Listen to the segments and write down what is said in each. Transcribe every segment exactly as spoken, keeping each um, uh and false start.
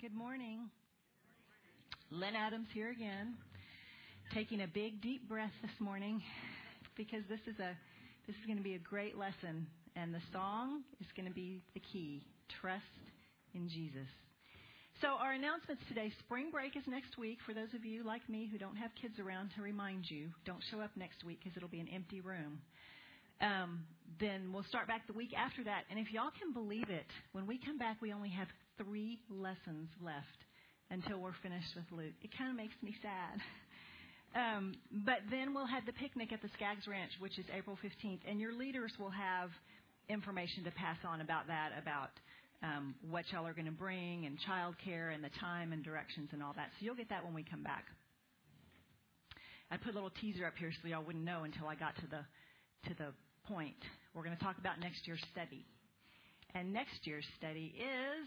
Good morning. Lynn Adams here again, taking a big deep breath this morning because this is a this is going to be a great lesson, and the song is going to be the key. Trust in Jesus. So our announcements today: spring break is next week. For those of you like me who don't have kids around to remind you, don't show up next week because it'll be an empty room. Um, then we'll start back the week after that. And if y'all can believe it, when we come back, we only have three lessons left until we're finished with Luke. It kind of makes me sad. Um, but then we'll have the picnic at the Skaggs Ranch, which is April fifteenth. And your leaders will have information to pass on about that, about um, what y'all are going to bring and childcare and the time and directions and all that. So you'll get that when we come back. I put a little teaser up here so y'all wouldn't know until I got to the to the point. We're going to talk about next year's study. And next year's study is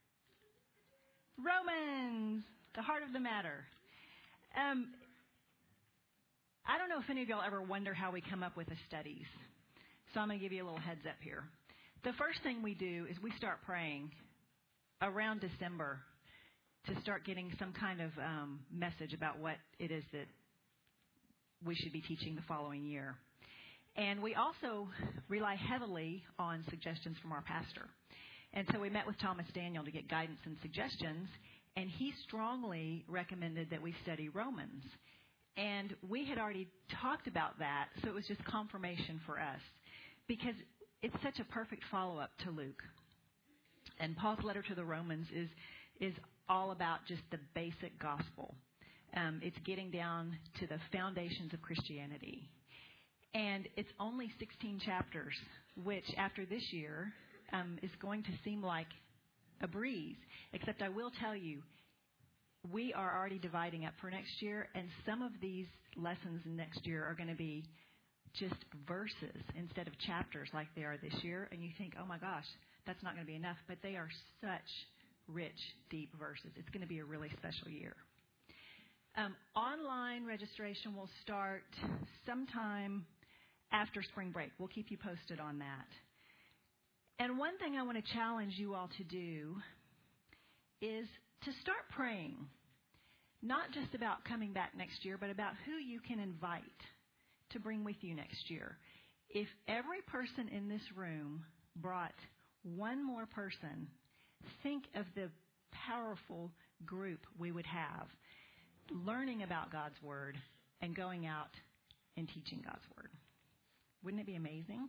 Romans, the heart of the matter. Um, I don't know if any of y'all ever wonder how we come up with the studies. So I'm going to give you a little heads up here. The first thing we do is we start praying around December to start getting some kind of um, message about what it is that we should be teaching the following year. And we also rely heavily on suggestions from our pastor. And so we met with Thomas Daniel to get guidance and suggestions, and he strongly recommended that we study Romans. And we had already talked about that, so it was just confirmation for us, because it's such a perfect follow-up to Luke. And Paul's letter to the Romans is is all about just the basic gospel. Um, it's getting down to the foundations of Christianity. And it's only sixteen chapters, which after this year um, is going to seem like a breeze. Except I will tell you, we are already dividing up for next year, and some of these lessons next year are going to be just verses instead of chapters like they are this year. And you think, oh my gosh, that's not going to be enough. But they are such rich, deep verses. It's going to be a really special year. Um, online registration will start sometime after spring break. We'll keep you posted on that. And one thing I want to challenge you all to do is to start praying, not just about coming back next year, but about who you can invite to bring with you next year. If every person in this room brought one more person, think of the powerful group we would have learning about God's Word and going out and teaching God's Word. Wouldn't it be amazing?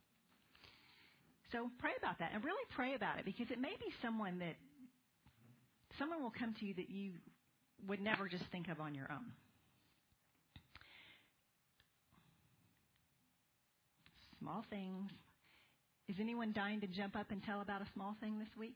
So pray about that, and really pray about it, because it may be someone that someone will come to you that you would never just think of on your own. Small things. Is anyone dying to jump up and tell about a small thing this week?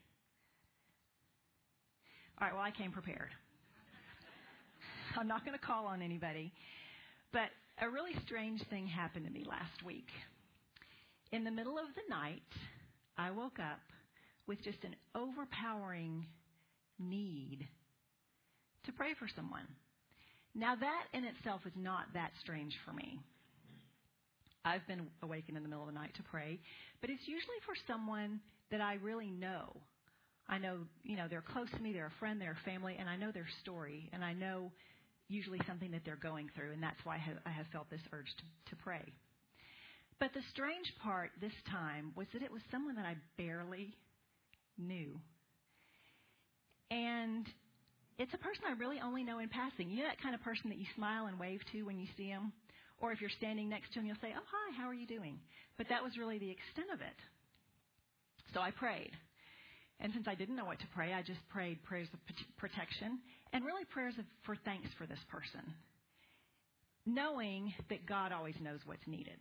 All right, well, I came prepared. I'm not going to call on anybody. But a really strange thing happened to me last week. In the middle of the night, I woke up with just an overpowering need to pray for someone. Now, that in itself is not that strange for me. I've been awakened in the middle of the night to pray, but it's usually for someone that I really know. I know, you know, they're close to me, they're a friend, they're a family, and I know their story, and I know usually something that they're going through, and that's why I have, I have felt this urge to, to pray. But the strange part this time was that it was someone that I barely knew. And it's a person I really only know in passing. You know that kind of person that you smile and wave to when you see them? Or if you're standing next to them, you'll say, oh, hi, how are you doing? But that was really the extent of it. So I prayed. And since I didn't know what to pray, I just prayed prayers of protection and really prayers of, for thanks for this person, knowing that God always knows what's needed.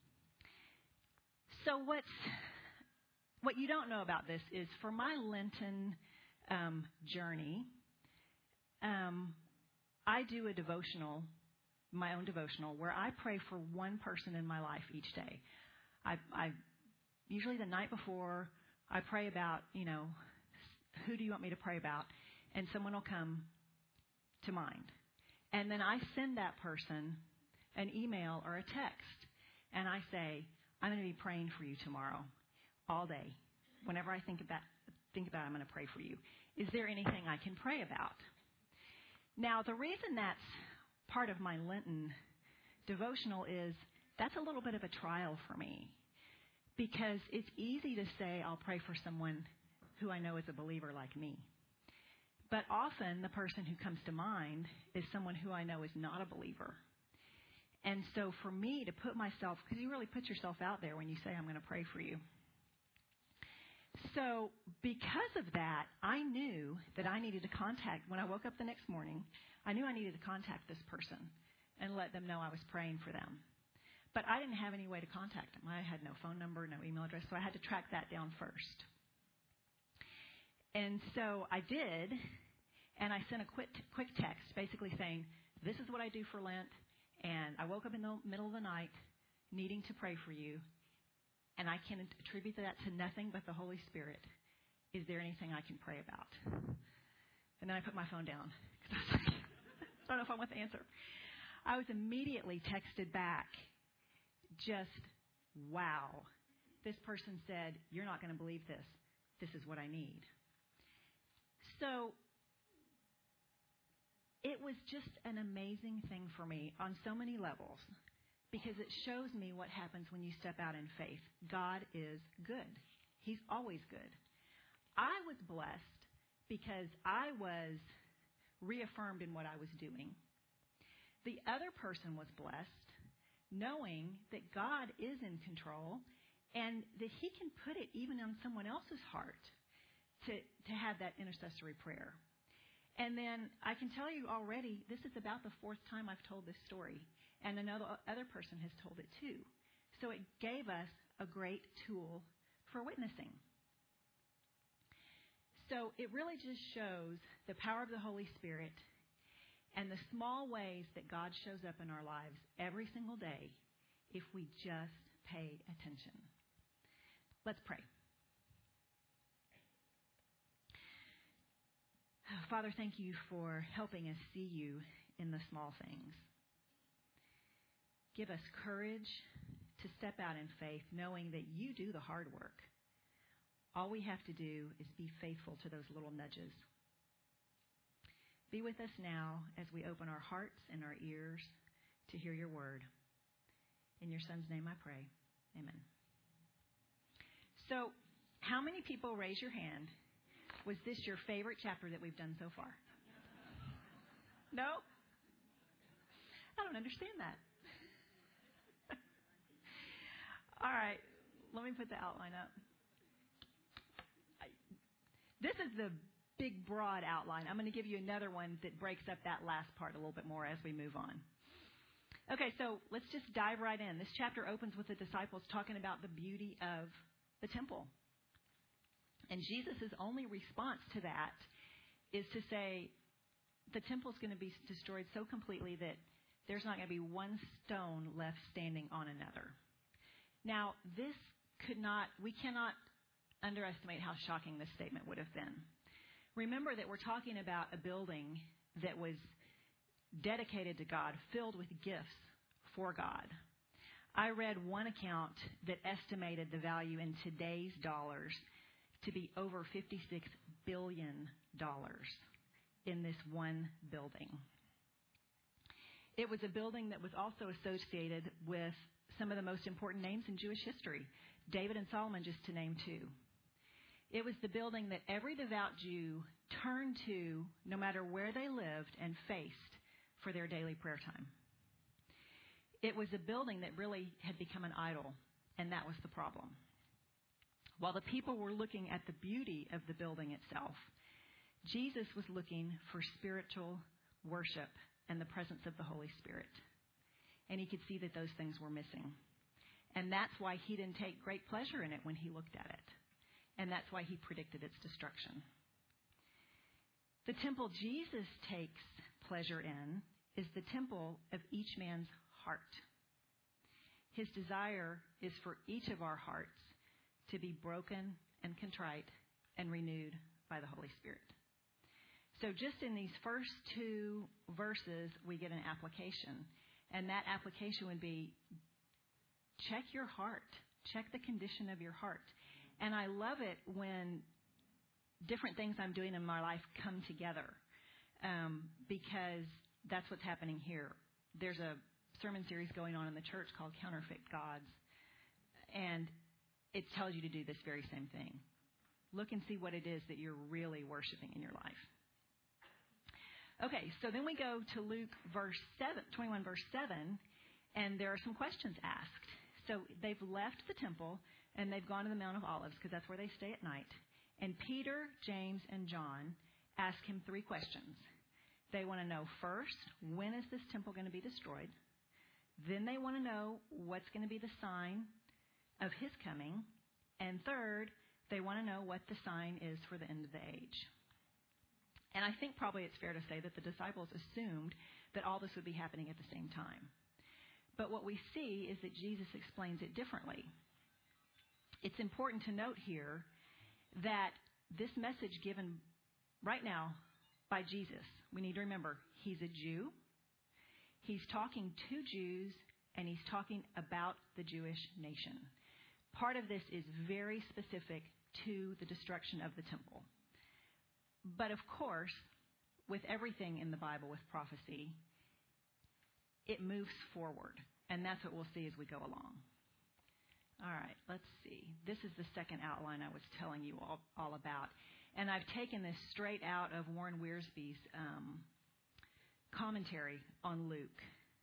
So what's what you don't know about this is for my Lenten um, journey, um, I do a devotional, my own devotional, where I pray for one person in my life each day. I, I usually the night before, I pray about, you know, who do you want me to pray about? And someone will come to mind. And then I send that person an email or a text. And I say, I'm going to be praying for you tomorrow, all day. Whenever I think about think about, I'm going to pray for you. Is there anything I can pray about? Now, the reason that's part of my Lenten devotional is that's a little bit of a trial for me, because it's easy to say I'll pray for someone who I know is a believer like me. But often the person who comes to mind is someone who I know is not a believer. And so for me to put myself, because you really put yourself out there when you say I'm going to pray for you. So because of that, I knew that I needed to contact, when I woke up the next morning, I knew I needed to contact this person and let them know I was praying for them. But I didn't have any way to contact them. I had no phone number, no email address, so I had to track that down first. And so I did, and I sent a quick, quick text basically saying, this is what I do for Lent, and I woke up in the middle of the night needing to pray for you, and I can attribute that to nothing but the Holy Spirit. Is there anything I can pray about? And then I put my phone down, because I was like, I don't know if I want the answer. I was immediately texted back, just, wow. This person said, you're not going to believe this. This is what I need. So it was just an amazing thing for me on so many levels, because it shows me what happens when you step out in faith. God is good. He's always good. I was blessed because I was reaffirmed in what I was doing. The other person was blessed knowing that God is in control and that he can put it even on someone else's heart to, to have that intercessory prayer. And then I can tell you already, this is about the fourth time I've told this story, and another other person has told it too. So it gave us a great tool for witnessing. So it really just shows the power of the Holy Spirit and the small ways that God shows up in our lives every single day if we just pay attention. Let's pray. Father, thank you for helping us see you in the small things. Give us courage to step out in faith, knowing that you do the hard work. All we have to do is be faithful to those little nudges. Be with us now as we open our hearts and our ears to hear your word. In your Son's name I pray. Amen. So, how many people, raise your hand, was this your favorite chapter that we've done so far? No? I don't understand that. All right, let me put the outline up. This is the big, broad outline. I'm going to give you another one that breaks up that last part a little bit more as we move on. Okay, so let's just dive right in. This chapter opens with the disciples talking about the beauty of the temple. And Jesus' only response to that is to say the temple's going to be destroyed so completely that there's not going to be one stone left standing on another. Now, this could not, we cannot underestimate how shocking this statement would have been. Remember that we're talking about a building that was dedicated to God, filled with gifts for God. I read one account that estimated the value in today's dollars to be over fifty-six billion dollars in this one building. It was a building that was also associated with some of the most important names in Jewish history, David and Solomon, just to name two. It was the building that every devout Jew turned to no matter where they lived and faced for their daily prayer time. It was a building that really had become an idol, and that was the problem. While the people were looking at the beauty of the building itself, Jesus was looking for spiritual worship and the presence of the Holy Spirit. And he could see that those things were missing. And that's why he didn't take great pleasure in it when he looked at it. And that's why he predicted its destruction. The temple Jesus takes pleasure in is the temple of each man's heart. His desire is for each of our hearts to be broken and contrite and renewed by the Holy Spirit. So just in these first two verses, we get an application. And that application would be, check your heart. Check the condition of your heart. And I love it when different things I'm doing in my life come together um, because that's what's happening here. There's a sermon series going on in the church called Counterfeit Gods, and it tells you to do this very same thing. Look and see what it is that you're really worshiping in your life. Okay, so then we go to Luke verse seven, twenty-one, verse seven, and there are some questions asked. So they've left the temple, and they've gone to the Mount of Olives, because that's where they stay at night. And Peter, James, and John ask him three questions. They want to know, first, when is this temple going to be destroyed? Then they want to know what's going to be the sign of his coming. And third, they want to know what the sign is for the end of the age. And I think probably it's fair to say that the disciples assumed that all this would be happening at the same time. But what we see is that Jesus explains it differently. It's important to note here that this message given right now by Jesus, we need to remember, he's a Jew. He's talking to Jews, and he's talking about the Jewish nation. Part of this is very specific to the destruction of the temple. But of course, with everything in the Bible, with prophecy, it moves forward. And that's what we'll see as we go along. All right, let's see. This is the second outline I was telling you all, all about. And I've taken this straight out of Warren Wiersbe's um, commentary on Luke.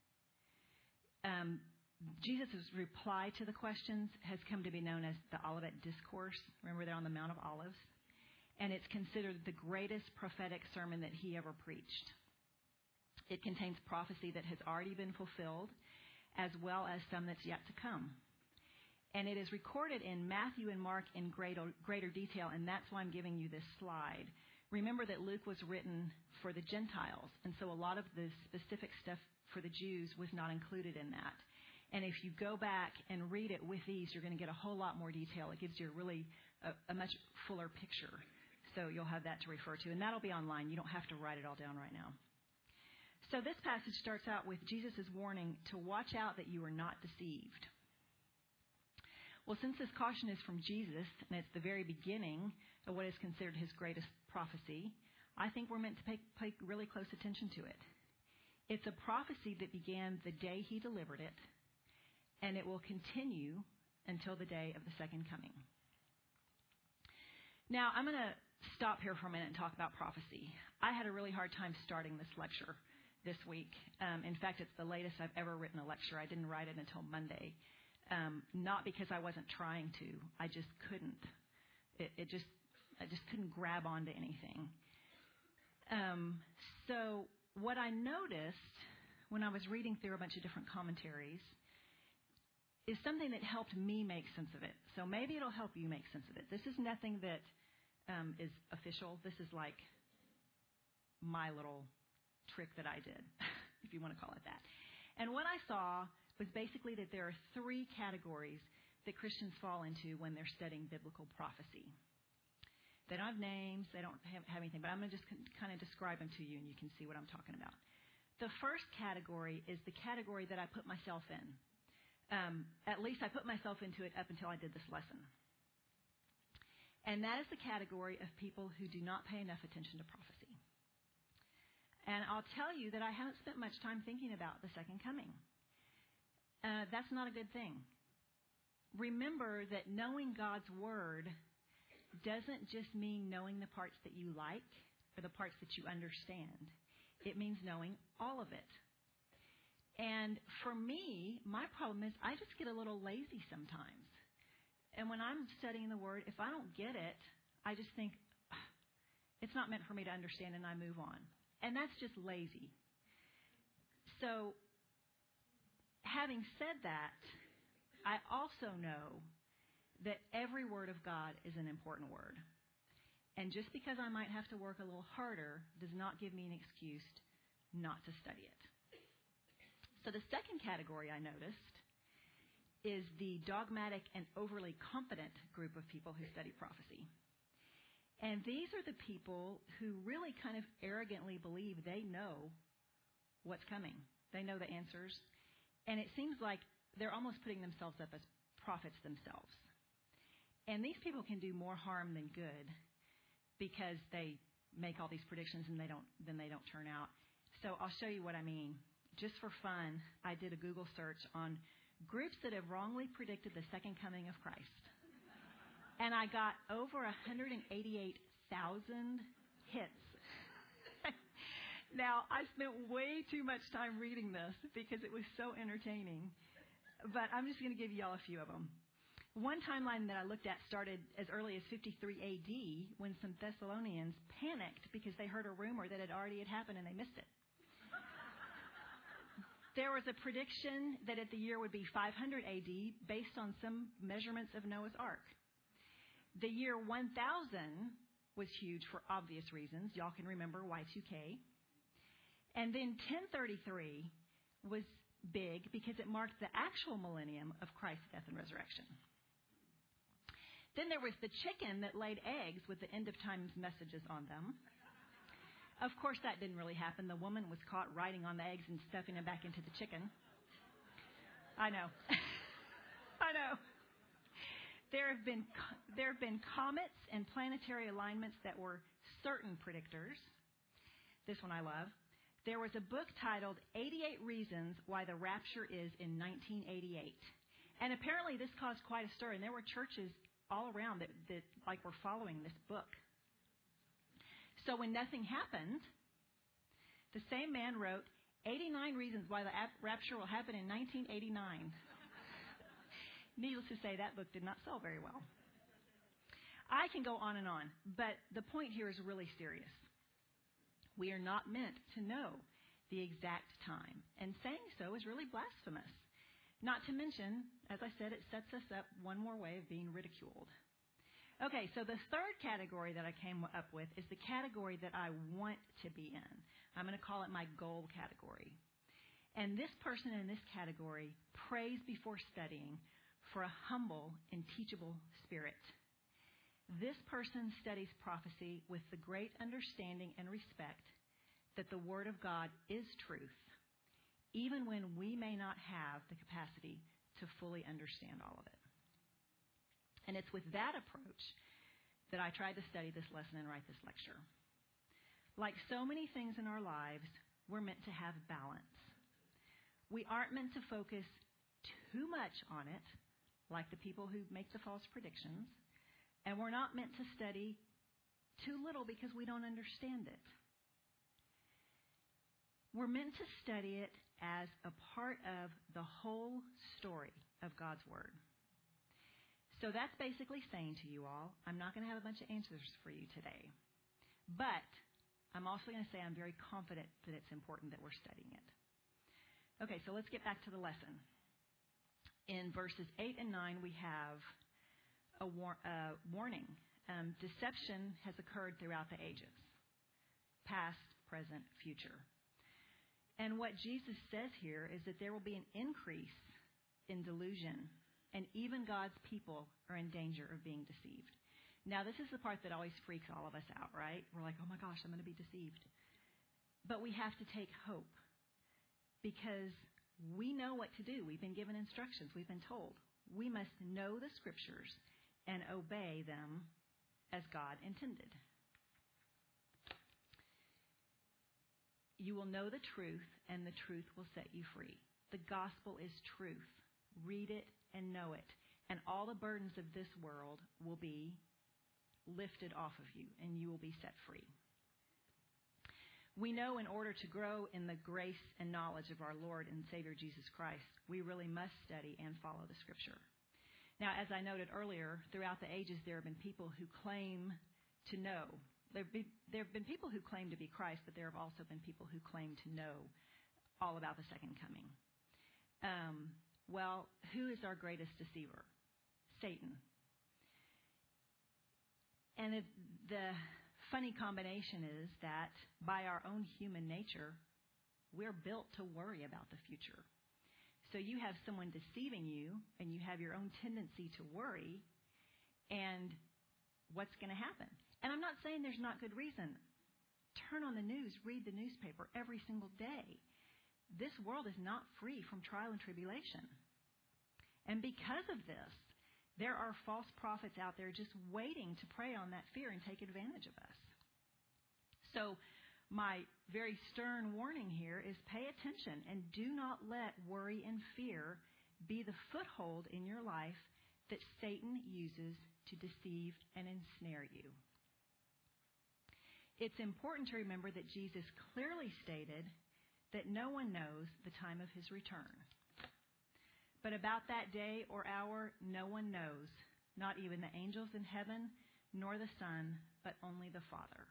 Um, Jesus' reply to the questions has come to be known as the Olivet Discourse. Remember, they're on the Mount of Olives. And it's considered the greatest prophetic sermon that he ever preached. It contains prophecy that has already been fulfilled, as well as some that's yet to come. And it is recorded in Matthew and Mark in greater, greater detail, and that's why I'm giving you this slide. Remember that Luke was written for the Gentiles, and so a lot of the specific stuff for the Jews was not included in that. And if you go back and read it with these, you're going to get a whole lot more detail. It gives you a really a, a much fuller picture. So you'll have that to refer to, and that'll be online. You don't have to write it all down right now. So this passage starts out with Jesus' warning to watch out that you are not deceived. Well, since this caution is from Jesus, and it's the very beginning of what is considered his greatest prophecy, I think we're meant to pay, pay really close attention to it. It's a prophecy that began the day he delivered it, and it will continue until the day of the second coming. Now, I'm going to stop here for a minute and talk about prophecy. I had a really hard time starting this lecture this week. Um, in fact, it's the latest I've ever written a lecture. I didn't write it until Monday. Um, not because I wasn't trying to. I just couldn't. It, it just, I just couldn't grab onto anything. Um, so what I noticed when I was reading through a bunch of different commentaries is something that helped me make sense of it. So maybe it'll help you make sense of it. This is nothing that um, is official. This is like my little trick that I did, if you want to call it that. And what I saw was basically that there are three categories that Christians fall into when they're studying biblical prophecy. They don't have names, they don't have, have anything, but I'm going to just kind of describe them to you and you can see what I'm talking about. The first category is the category that I put myself in. Um, at least I put myself into it up until I did this lesson. And that is the category of people who do not pay enough attention to prophecy. And I'll tell you that I haven't spent much time thinking about the second coming. Uh, that's not a good thing. Remember that knowing God's Word doesn't just mean knowing the parts that you like or the parts that you understand. It means knowing all of it. And for me, my problem is I just get a little lazy sometimes. And when I'm studying the Word, if I don't get it, I just think, it's not meant for me to understand, and I move on. And that's just lazy. So, having said that, I also know that every word of God is an important word. And just because I might have to work a little harder does not give me an excuse not to study it. So the second category I noticed is the dogmatic and overly confident group of people who study prophecy. And these are the people who really kind of arrogantly believe they know what's coming. They know the answers. And it seems like they're almost putting themselves up as prophets themselves. And these people can do more harm than good because they make all these predictions and they don't, then they don't turn out. So I'll show you what I mean. Just for fun, I did a Google search on groups that have wrongly predicted the second coming of Christ. And I got over one hundred eighty-eight thousand hits. Now, I spent way too much time reading this because it was so entertaining. But I'm just going to give you all a few of them. One timeline that I looked at started as early as fifty-three A D when some Thessalonians panicked because they heard a rumor that it already had happened and they missed it. There was a prediction that the year would be five hundred A D based on some measurements of Noah's Ark. The year one thousand was huge for obvious reasons. Y'all can remember Y two K. And then ten thirty-three was big because it marked the actual millennium of Christ's death and resurrection. Then there was the chicken that laid eggs with the end of times messages on them. Of course, that didn't really happen. The woman was caught writing on the eggs and stuffing them back into the chicken. I know. I know. There have been there have been comets and planetary alignments that were certain predictors. This one I love. There was a book titled eighty-eight Reasons Why the Rapture Is in nineteen eighty-eight. And apparently this caused quite a stir, and there were churches all around that, that like were following this book. So when nothing happened, the same man wrote eighty-nine Reasons Why the Rapture Will Happen in nineteen eighty-nine. Needless to say, that book did not sell very well. I can go on and on, but the point here is really serious. We are not meant to know the exact time, and saying so is really blasphemous. Not to mention, as I said, it sets us up one more way of being ridiculed. Okay, so the third category that I came up with is the category that I want to be in. I'm going to call it my goal category. And this person in this category prays before studying for a humble and teachable spirit. This person studies prophecy with the great understanding and respect that the Word of God is truth, even when we may not have the capacity to fully understand all of it. And it's with that approach that I tried to study this lesson and write this lecture. Like so many things in our lives, we're meant to have balance. We aren't meant to focus too much on it, like the people who make the false predictions. And we're not meant to study too little because we don't understand it. We're meant to study it as a part of the whole story of God's Word. So that's basically saying to you all, I'm not going to have a bunch of answers for you today. But I'm also going to say I'm very confident that it's important that we're studying it. Okay, so let's get back to the lesson. In verses eight and nine, we have a war- uh, warning. Um, deception has occurred throughout the ages. Past, present, future. And what Jesus says here is that there will be an increase in delusion, and even God's people are in danger of being deceived. Now, this is the part that always freaks all of us out, right? We're like, oh my gosh, I'm going to be deceived. But we have to take hope because we know what to do. We've been given instructions. We've been told. We must know the Scriptures and obey them as God intended. You will know the truth, and the truth will set you free. The gospel is truth. Read it and know it. And all the burdens of this world will be lifted off of you, and you will be set free. We know in order to grow in the grace and knowledge of our Lord and Savior Jesus Christ, we really must study and follow the Scripture. Now, as I noted earlier, throughout the ages, there have been people who claim to know. There have been, there have been people who claim to be Christ, but there have also been people who claim to know all about the second coming. Um, well, who is our greatest deceiver? Satan. And it, the funny combination is that by our own human nature, we're built to worry about the future. So you have someone deceiving you, and you have your own tendency to worry, and what's going to happen? And I'm not saying there's not good reason. Turn on the news, read the newspaper every single day. This world is not free from trial and tribulation. And because of this, There are false prophets out there just waiting to prey on that fear and take advantage of us. So my very stern warning here is pay attention and do not let worry and fear be the foothold in your life that Satan uses to deceive and ensnare you. It's important to remember that Jesus clearly stated that no one knows the time of his return. But about that day or hour, no one knows, not even the angels in heaven, nor the Son, but only the Father.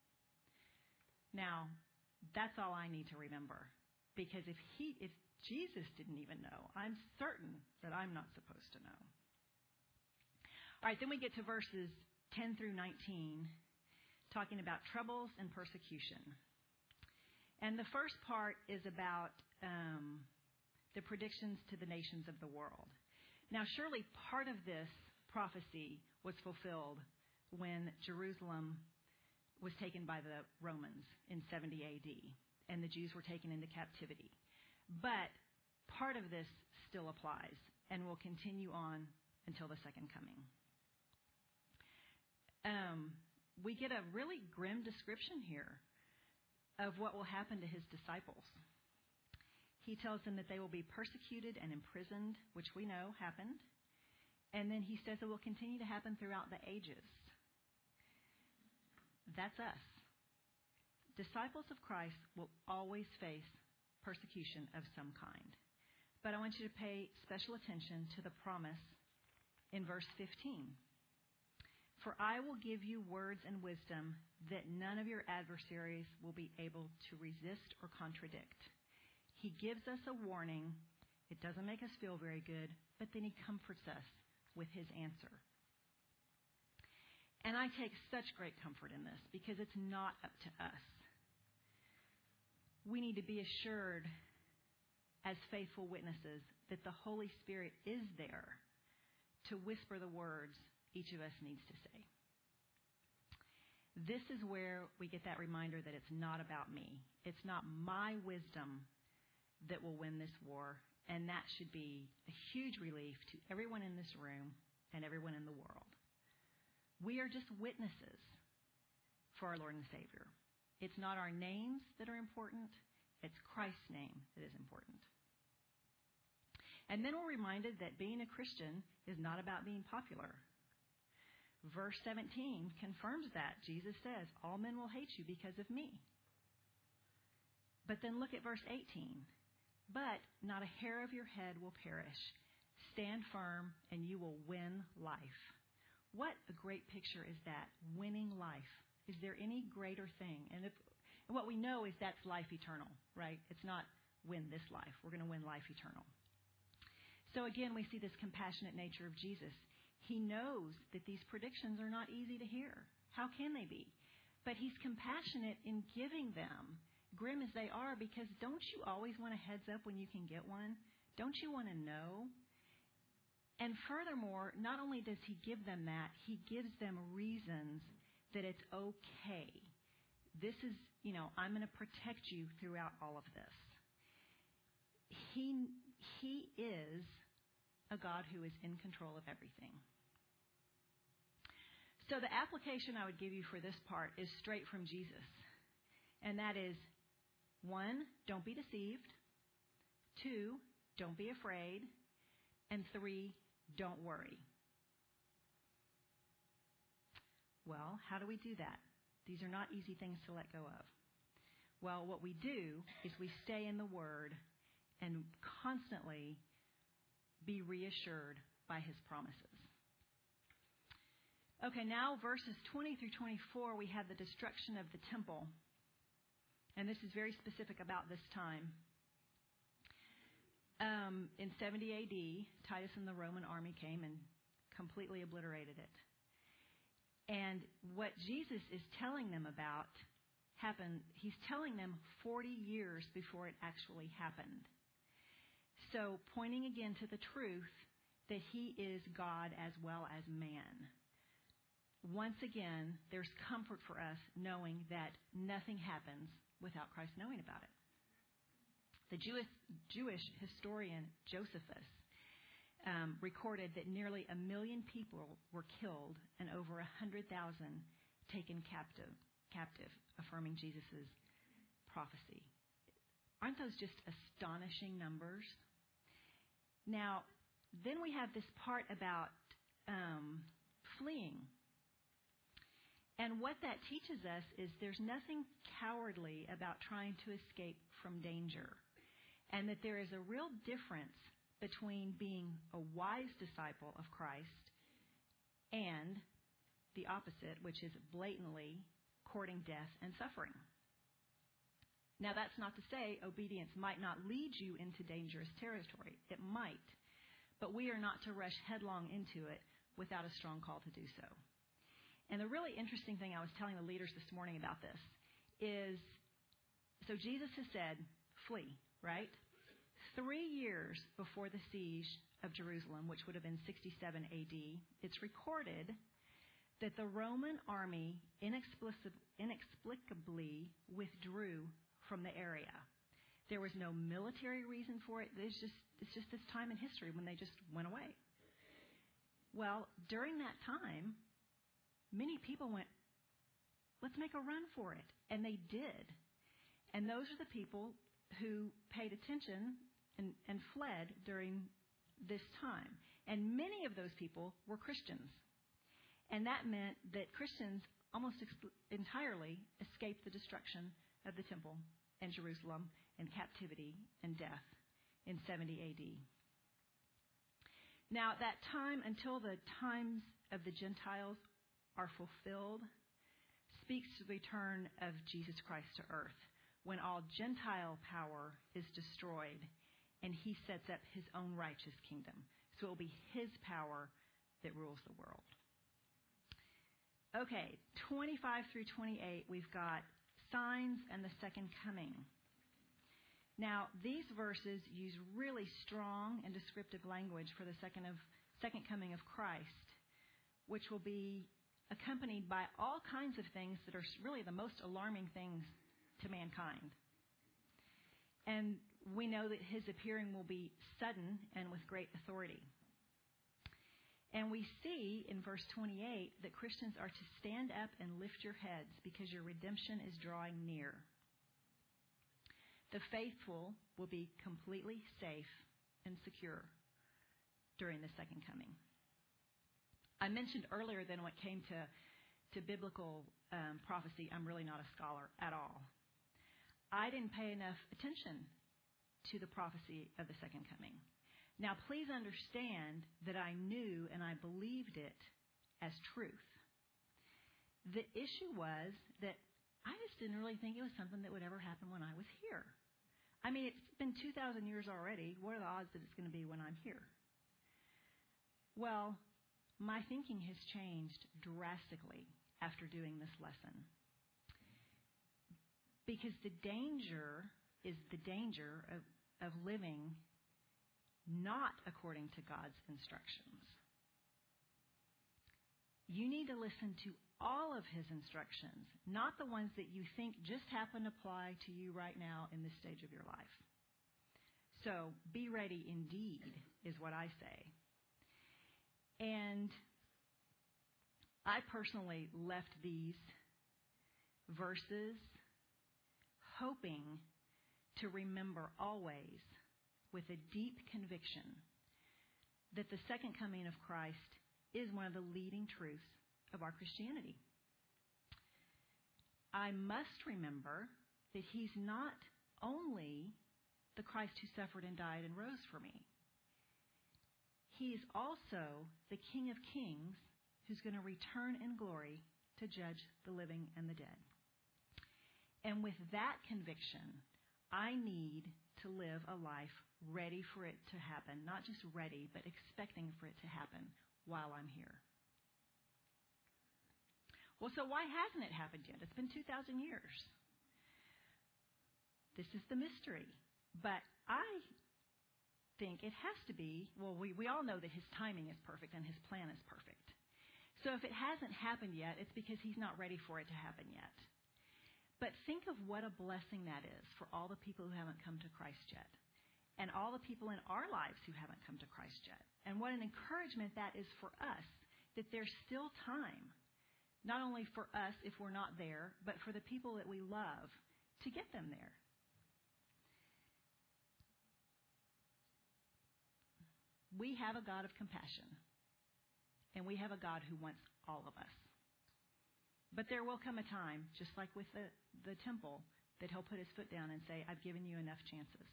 Now, that's all I need to remember. Because if he, if Jesus didn't even know, I'm certain that I'm not supposed to know. All right, then we get to verses ten through nineteen, talking about troubles and persecution. And the first part is about um, the predictions to the nations of the world. Now, surely part of this prophecy was fulfilled when Jerusalem was taken by the Romans in seventy A D, and the Jews were taken into captivity. But part of this still applies and will continue on until the second coming. Um, we get a really grim description here of what will happen to his disciples. He tells them that they will be persecuted and imprisoned, which we know happened. And then he says it will continue to happen throughout the ages. That's us. Disciples of Christ will always face persecution of some kind. But I want you to pay special attention to the promise in verse fifteen. For I will give you words and wisdom that none of your adversaries will be able to resist or contradict. He gives us a warning. It doesn't make us feel very good, but then he comforts us with his answer. And I take such great comfort in this because it's not up to us. We need to be assured as faithful witnesses that the Holy Spirit is there to whisper the words each of us needs to say. This is where we get that reminder that it's not about me. It's not my wisdom that will win this war, and that should be a huge relief to everyone in this room and everyone in the world. We are just witnesses for our Lord and Savior. It's not our names that are important. It's Christ's name that is important. And then we're reminded that being a Christian is not about being popular. Verse seventeen confirms that. Jesus says, all men will hate you because of me. But then look at verse eighteen. But not a hair of your head will perish. Stand firm and you will win life. What a great picture is that, winning life. Is there any greater thing? And, if, and what we know is that's life eternal, right? It's not win this life. We're going to win life eternal. So again, we see this compassionate nature of Jesus. He knows that these predictions are not easy to hear. How can they be? But he's compassionate in giving them, grim as they are, because don't you always want a heads up when you can get one? Don't you want to know? And furthermore, not only does he give them that, he gives them reasons that it's okay. This is, you know, I'm going to protect you throughout all of this. He, he is a God who is in control of everything. So the application I would give you for this part is straight from Jesus. And that is, one, don't be deceived. Two, don't be afraid. And three, don't worry. Well, how do we do that? These are not easy things to let go of. Well, what we do is we stay in the Word and constantly be reassured by his promises. Okay, now verses twenty through twenty-four, we have the destruction of the temple. And this is very specific about this time. Um, in seventy A D, Titus and the Roman army came and completely obliterated it. And what Jesus is telling them about happened, he's telling them forty years before it actually happened. So pointing again to the truth that he is God as well as man. Once again, there's comfort for us knowing that nothing happens without Christ knowing about it. The Jewish, Jewish historian Josephus um, recorded that nearly a million people were killed and over a hundred thousand taken captive, captive, affirming Jesus' prophecy. Aren't those just astonishing numbers? Now, then we have this part about um, fleeing. And what that teaches us is there's nothing cowardly about trying to escape from danger. And that there is a real difference between being a wise disciple of Christ and the opposite, which is blatantly courting death and suffering. Now, that's not to say obedience might not lead you into dangerous territory. It might. But we are not to rush headlong into it without a strong call to do so. And the really interesting thing I was telling the leaders this morning about this is, so Jesus has said, flee, right? Three years before the siege of Jerusalem, which would have been sixty-seven A D, it's recorded that the Roman army inexplic- inexplicably withdrew from the area. There was no military reason for it. It's just, it's just this time in history when they just went away. Well, during that time, many people went, let's make a run for it. And they did. And those are the people who paid attention and, and fled during this time. And many of those people were Christians. And that meant that Christians almost ex- entirely escaped the destruction of the temple and Jerusalem and captivity and death in seventy A D. Now, that time until the times of the Gentiles are fulfilled speaks to the return of Jesus Christ to earth, when all Gentile power is destroyed and he sets up his own righteous kingdom. So it will be his power that rules the world. Okay, twenty-five through twenty-eight, we've got signs and the second coming. Now, these verses use really strong and descriptive language for the second of second coming of Christ, which will be accompanied by all kinds of things that are really the most alarming things to mankind. And we know that his appearing will be sudden and with great authority. And we see in verse twenty-eight that Christians are to stand up and lift your heads because your redemption is drawing near. The faithful will be completely safe and secure during the second coming. I mentioned earlier then when it came to, to biblical um, prophecy, I'm really not a scholar at all. I didn't pay enough attention to the prophecy of the second coming. Now, please understand that I knew and I believed it as truth. The issue was that I just didn't really think it was something that would ever happen when I was here. I mean, it's been two thousand years already. What are the odds that it's going to be when I'm here? Well, my thinking has changed drastically after doing this lesson. Because the danger is the danger of, of living not according to God's instructions. You need to listen to all of his instructions, not the ones that you think just happen to apply to you right now in this stage of your life. So, be ready indeed, is what I say. And I personally left these verses hoping to remember always with a deep conviction that the second coming of Christ is one of the leading truths of our Christianity. I must remember that he's not only the Christ who suffered and died and rose for me. He is also the King of Kings who's going to return in glory to judge the living and the dead. And with that conviction, I need to live a life ready for it to happen. Not just ready, but expecting for it to happen while I'm here. Well, so why hasn't it happened yet? It's been two thousand years. This is the mystery. But I think it has to be, well, we, we all know that his timing is perfect and his plan is perfect. So if it hasn't happened yet, it's because he's not ready for it to happen yet. But think of what a blessing that is for all the people who haven't come to Christ yet. and all the people in our lives who haven't come to Christ yet. And what an encouragement that is for us, that there's still time, not only for us if we're not there, but for the people that we love to get them there. We have a God of compassion, and we have a God who wants all of us. But there will come a time, just like with the, the temple, that he'll put his foot down and say, I've given you enough chances.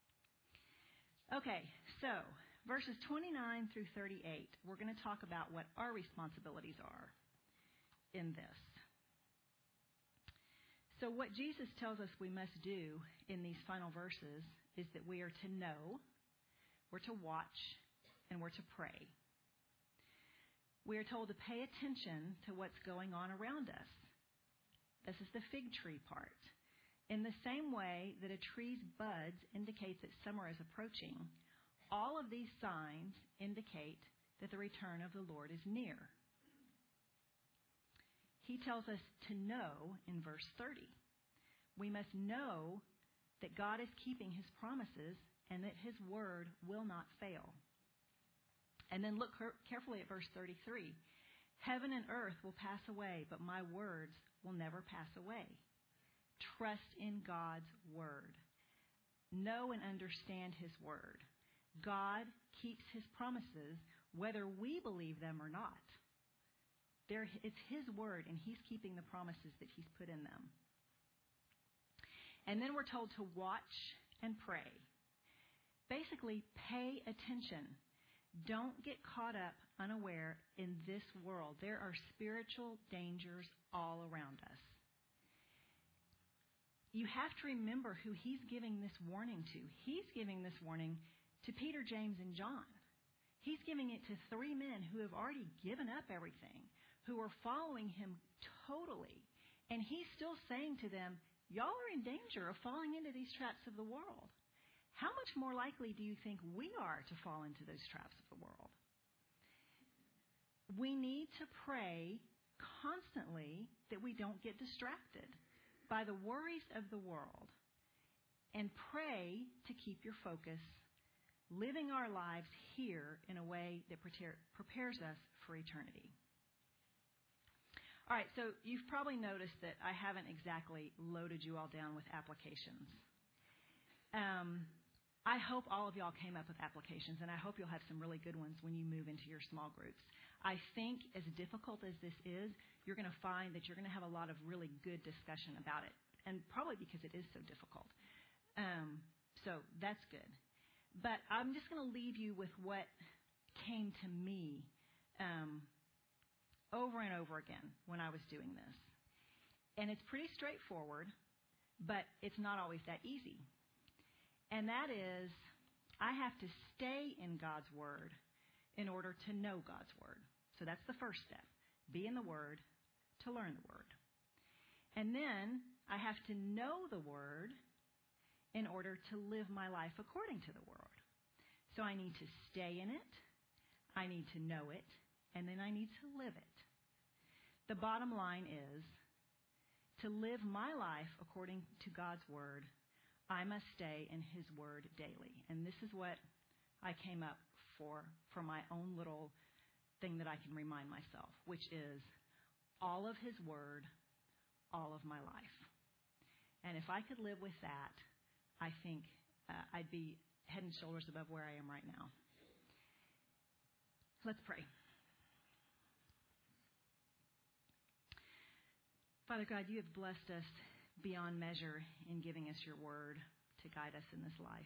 Okay, so verses twenty-nine through thirty-eight, we're going to talk about what our responsibilities are in this. So what Jesus tells us we must do in these final verses is that we are to know, we're to watch, and we're to pray. We are told to pay attention to what's going on around us. This is the fig tree part. In the same way that a tree's buds indicate that summer is approaching, all of these signs indicate that the return of the Lord is near. He tells us to know in verse thirty. We must know that God is keeping his promises and that his word will not fail. And then look carefully at verse thirty-three. Heaven and earth will pass away, but my words will never pass away. Trust in God's word. Know and understand his word. God keeps his promises whether we believe them or not. They're, it's his word, and he's keeping the promises that he's put in them. And then we're told to watch and pray. Basically, pay attention. Don't get caught up unaware in this world. There are spiritual dangers all around us. You have to remember who he's giving this warning to. He's giving this warning to Peter, James, and John. He's giving it to three men who have already given up everything, who are following him totally. And he's still saying to them, y'all are in danger of falling into these traps of the world. How much more likely do you think we are to fall into those traps of the world? We need to pray constantly that we don't get distracted by the worries of the world, and pray to keep your focus, living our lives here in a way that prepares us for eternity. All right, so you've probably noticed that I haven't exactly loaded you all down with applications. Um, I hope all of y'all came up with applications, and I hope you'll have some really good ones when you move into your small groups. I think as difficult as this is, you're going to find that you're going to have a lot of really good discussion about it, and probably because it is so difficult. Um, so that's good. But I'm just going to leave you with what came to me um, over and over again when I was doing this. And it's pretty straightforward, but it's not always that easy. And that is, I have to stay in God's Word in order to know God's Word. So that's the first step. Be in the Word to learn the Word. And then I have to know the Word in order to live my life according to the Word. So I need to stay in it, I need to know it, and then I need to live it. The bottom line is, to live my life according to God's Word, I must stay in his Word daily. And this is what I came up for, for my own little thing that I can remind myself, which is all of his Word, all of my life. And if I could live with that, I think uh, I'd be head and shoulders above where I am right now. Let's pray. Father God, you have blessed us beyond measure in giving us your word to guide us in this life.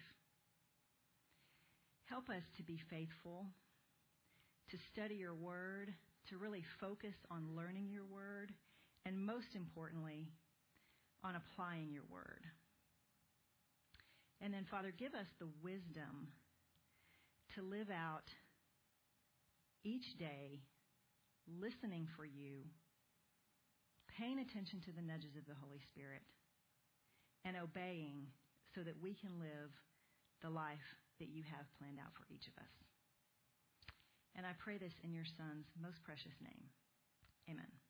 Help us to be faithful, to study your word, to really focus on learning your word, and most importantly, on applying your word. And then, Father, give us the wisdom to live out each day listening for you, paying attention to the nudges of the Holy Spirit, and obeying so that we can live the life that you have planned out for each of us. And I pray this in your Son's most precious name. Amen.